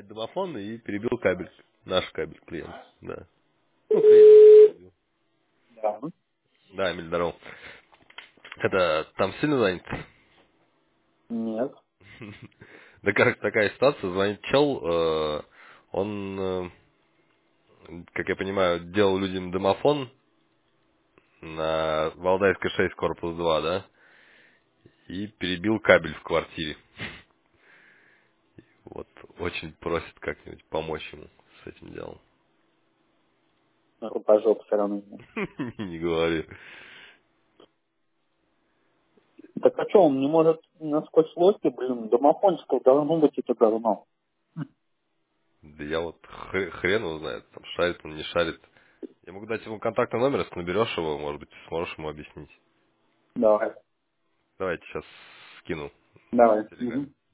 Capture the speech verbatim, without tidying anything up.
поднять домофон и перебил кабель. Наш кабель клиент, да. Ну, клиент перебил. Да. Да, Эмиль, здорово. Это там сильно занят? Нет. Да как такая ситуация, звонит чел, э, он, э, как я понимаю, делал людям домофон на Валдайской шесть, корпус два, да? И перебил кабель в квартире. Вот, очень просит как-нибудь помочь ему с этим делом. Рукожоп все равно. Не говори. Так а что, он не может насквозь локи, блин, домофончиков должно быть это давно. Да я вот хр- хрен его знает, там шарит он, не шарит. Я могу дать ему контактный номер, если наберешь его, может быть, сможешь ему объяснить. Давай. Давайте сейчас скину Давай. в Телеграме. Мгм.